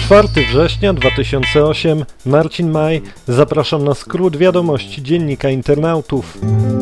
4 września 2008, Marcin Maj, zapraszam na skrót wiadomości Dziennika Internautów.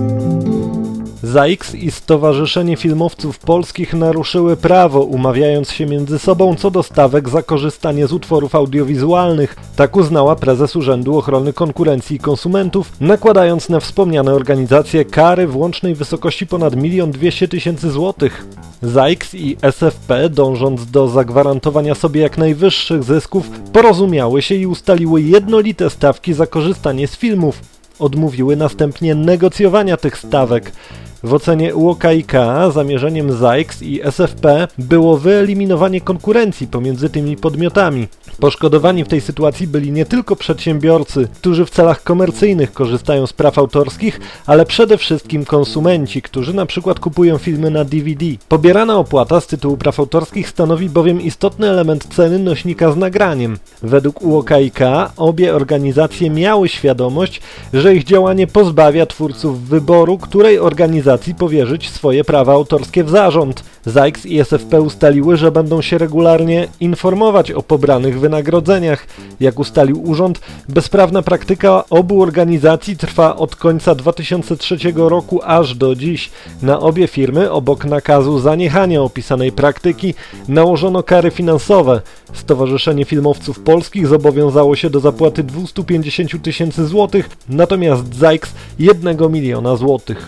ZAIKS i Stowarzyszenie Filmowców Polskich naruszyły prawo, umawiając się między sobą co do stawek za korzystanie z utworów audiowizualnych. Tak uznała prezes Urzędu Ochrony Konkurencji i Konsumentów, nakładając na wspomniane organizacje kary w łącznej wysokości ponad 1 200 000 złotych. ZAIKS i SFP, dążąc do zagwarantowania sobie jak najwyższych zysków, porozumiały się i ustaliły jednolite stawki za korzystanie z filmów. Odmówiły następnie negocjowania tych stawek. W ocenie UOKiK zamierzeniem ZAIKS i SFP było wyeliminowanie konkurencji pomiędzy tymi podmiotami. Poszkodowani w tej sytuacji byli nie tylko przedsiębiorcy, którzy w celach komercyjnych korzystają z praw autorskich, ale przede wszystkim konsumenci, którzy na przykład kupują filmy na DVD. Pobierana opłata z tytułu praw autorskich stanowi bowiem istotny element ceny nośnika z nagraniem. Według UOKiK obie organizacje miały świadomość, że ich działanie pozbawia twórców wyboru, której organizacji powierzyć swoje prawa autorskie w zarząd. ZAIKS i SFP ustaliły, że będą się regularnie informować o pobranych wynagrodzeniach. Jak ustalił urząd, bezprawna praktyka obu organizacji trwa od końca 2003 roku aż do dziś. Na obie firmy, obok nakazu zaniechania opisanej praktyki, nałożono kary finansowe. Stowarzyszenie Filmowców Polskich zobowiązało się do zapłaty 250 000 złotych, natomiast ZAIKS 1 000 000 złotych.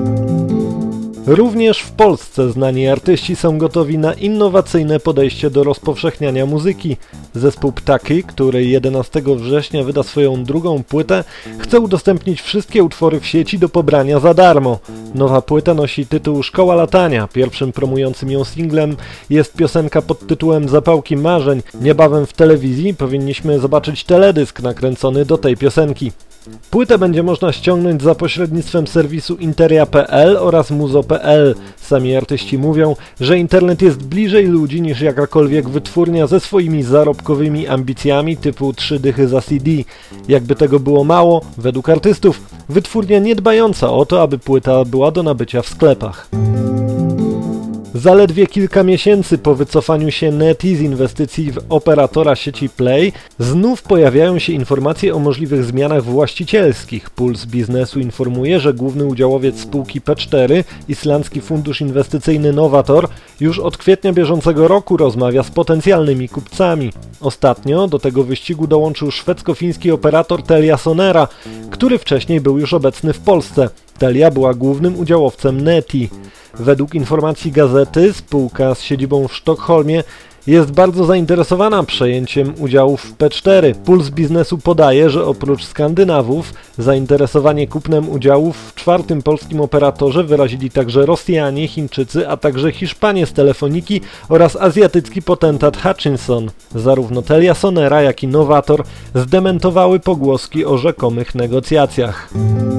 Również w Polsce znani artyści są gotowi na innowacyjne podejście do rozpowszechniania muzyki. Zespół Ptaki, który 11 września wyda swoją drugą płytę, chce udostępnić wszystkie utwory w sieci do pobrania za darmo. Nowa płyta nosi tytuł Szkoła Latania. Pierwszym promującym ją singlem jest piosenka pod tytułem Zapałki Marzeń. Niebawem w telewizji powinniśmy zobaczyć teledysk nakręcony do tej piosenki. Płytę będzie można ściągnąć za pośrednictwem serwisu interia.pl oraz muzo.pl. Sami artyści mówią, że internet jest bliżej ludzi niż jakakolwiek wytwórnia ze swoimi zarobkowymi ambicjami typu 3 dychy za CD. Jakby tego było mało, według artystów, wytwórnia nie dbająca o to, aby płyta była do nabycia w sklepach. Zaledwie kilka miesięcy po wycofaniu się NETi z inwestycji w operatora sieci Play, znów pojawiają się informacje o możliwych zmianach właścicielskich. Puls Biznesu informuje, że główny udziałowiec spółki P4, islandzki fundusz inwestycyjny Novator, już od kwietnia bieżącego roku rozmawia z potencjalnymi kupcami. Ostatnio do tego wyścigu dołączył szwedzko-fiński operator Telia Sonera, który wcześniej był już obecny w Polsce. Telia była głównym udziałowcem NETi. Według informacji gazety spółka z siedzibą w Sztokholmie jest bardzo zainteresowana przejęciem udziałów w P4. Puls Biznesu podaje, że oprócz Skandynawów zainteresowanie kupnem udziałów w 4. polskim operatorze wyrazili także Rosjanie, Chińczycy, a także Hiszpanie z telefoniki oraz azjatycki potentat Hutchinson. Zarówno Telia Sonera, jak i Novator zdementowały pogłoski o rzekomych negocjacjach.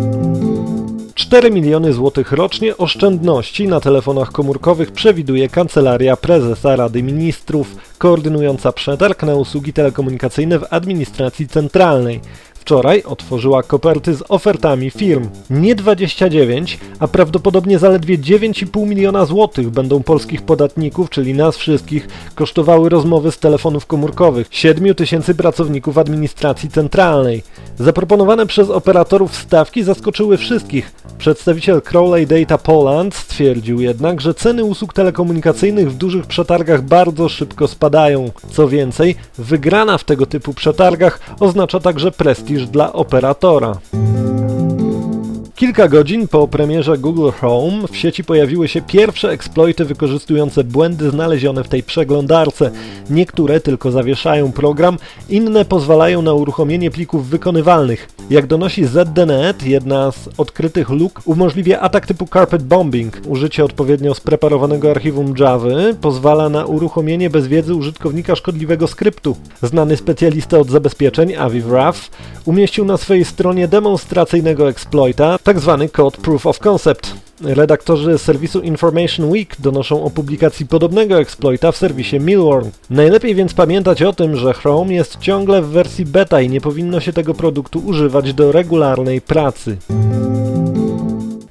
4 miliony złotych rocznie oszczędności na telefonach komórkowych przewiduje Kancelaria Prezesa Rady Ministrów, koordynująca przetarg na usługi telekomunikacyjne w administracji centralnej. Wczoraj otworzyła koperty z ofertami firm. Nie 29, a prawdopodobnie zaledwie 9,5 miliona złotych będą polskich podatników, czyli nas wszystkich, kosztowały rozmowy z telefonów komórkowych. 7 000 pracowników administracji centralnej. Zaproponowane przez operatorów stawki zaskoczyły wszystkich. Przedstawiciel Crowley Data Poland stwierdził jednak, że ceny usług telekomunikacyjnych w dużych przetargach bardzo szybko spadają. Co więcej, wygrana w tego typu przetargach oznacza także prestiż dla operatora. Kilka godzin po premierze Google Chrome w sieci pojawiły się pierwsze eksploity wykorzystujące błędy znalezione w tej przeglądarce. Niektóre tylko zawieszają program, inne pozwalają na uruchomienie plików wykonywalnych. Jak donosi ZDNet, jedna z odkrytych luk umożliwia atak typu carpet bombing. Użycie odpowiednio spreparowanego archiwum Java pozwala na uruchomienie bez wiedzy użytkownika szkodliwego skryptu. Znany specjalista od zabezpieczeń, Aviv Raff, umieścił na swojej stronie demonstracyjnego exploita, tzw. Code Proof of Concept. Redaktorzy serwisu Information Week donoszą o publikacji podobnego exploita w serwisie Millworm. Najlepiej więc pamiętać o tym, że Chrome jest ciągle w wersji beta i nie powinno się tego produktu używać do regularnej pracy.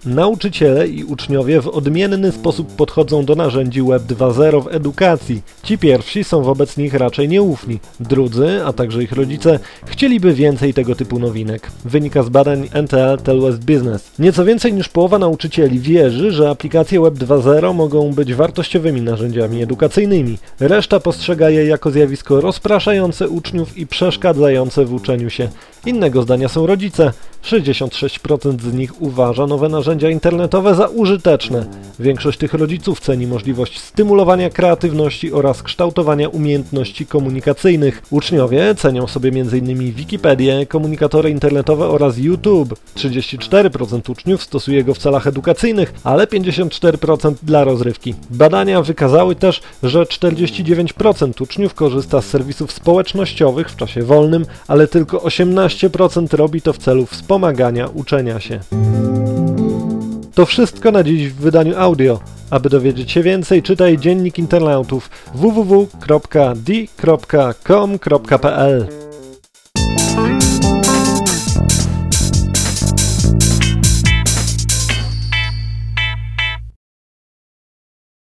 Nauczyciele i uczniowie w odmienny sposób podchodzą do narzędzi Web 2.0 w edukacji. Ci pierwsi są wobec nich raczej nieufni. Drudzy, a także ich rodzice, chcieliby więcej tego typu nowinek. Wynika z badań NTL Telwest Business. Nieco więcej niż połowa nauczycieli wierzy, że aplikacje Web 2.0 mogą być wartościowymi narzędziami edukacyjnymi. Reszta postrzega je jako zjawisko rozpraszające uczniów i przeszkadzające w uczeniu się. Innego zdania są rodzice. 66% z nich uważa nowe narzędzia internetowe za użyteczne. Większość tych rodziców ceni możliwość stymulowania kreatywności oraz kształtowania umiejętności komunikacyjnych. Uczniowie cenią sobie m.in. Wikipedię, komunikatory internetowe oraz YouTube. 34% uczniów stosuje go w celach edukacyjnych, ale 54% dla rozrywki. Badania wykazały też, że 49% uczniów korzysta z serwisów społecznościowych w czasie wolnym, ale tylko 18% robi to w celu wspomagania uczenia się. To wszystko na dziś w wydaniu audio. Aby dowiedzieć się więcej, czytaj Dziennik Internautów www.di.com.pl